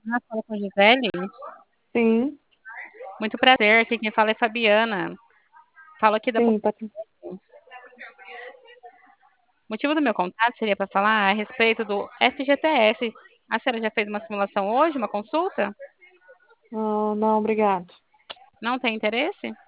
Ah, fala com a Gisele? Sim, Muito prazer, aqui quem fala é Fabiana. Falo aqui da sim, O motivo do meu contato seria para falar a respeito do FGTS. A senhora já fez uma simulação hoje, uma consulta? não, não, obrigado. Não tem interesse?